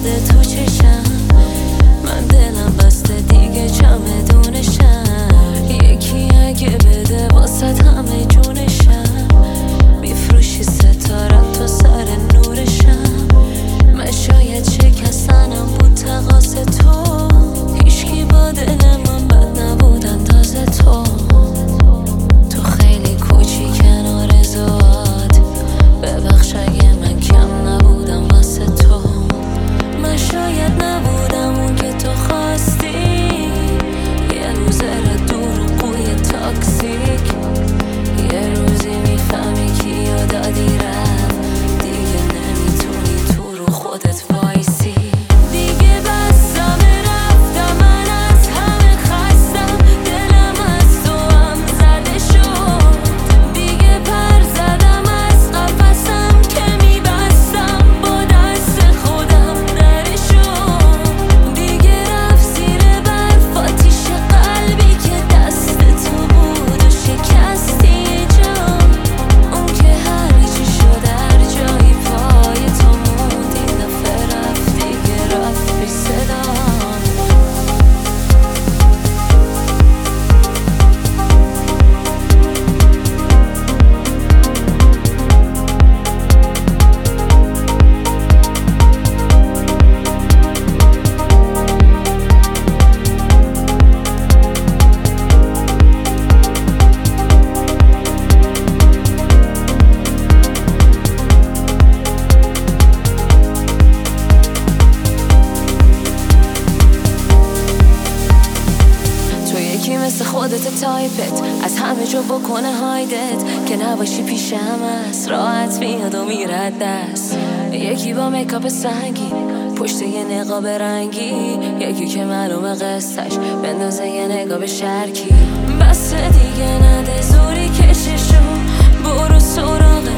زده تو چشم، من دلم بسته دیگه چمدونشم. یکی اگه بده واسه همه جونشم، میفروشی ستارم تو سر نورشم. من شاید شکستنم بود تقاس تو، هیچکی با دل من بد نبودن تازه تو. تو خیلی کوچیکن آرزوات، ببخش اگه من کم نبودم واسه تو. من شاید نبودم اون که تو خواستی، یه روز دور و قوی تاکسیک. یه روزی میفهمی کیو دادی رفت، دیگه نمیتونی تو رو خودت وایسی. دیگه بستم رفتم، من از همه خستم، دلم از تو هم زده شد. دیگه پر زدم از قفسم که میبستم، با دست خودم درشد. دیگه رفت زیر برف آتیش قلبی که دست تو بود و شکستی جان. اون که هر چی شد هر جایی پای تو موند، این دفعه رفت دیگه رفت بی صدا. یکی مثل خودت تایپت از همه جا بکنه هایدت، که نباشی پیشم هست راحت میاد و میرد دست. یکی با میکاپ سنگین پشت یه نقاب رنگی، یکی که معلومه قصهش بندازه یه نگاه به شرکی. بس دیگه نده زوری کششو، برو سراغ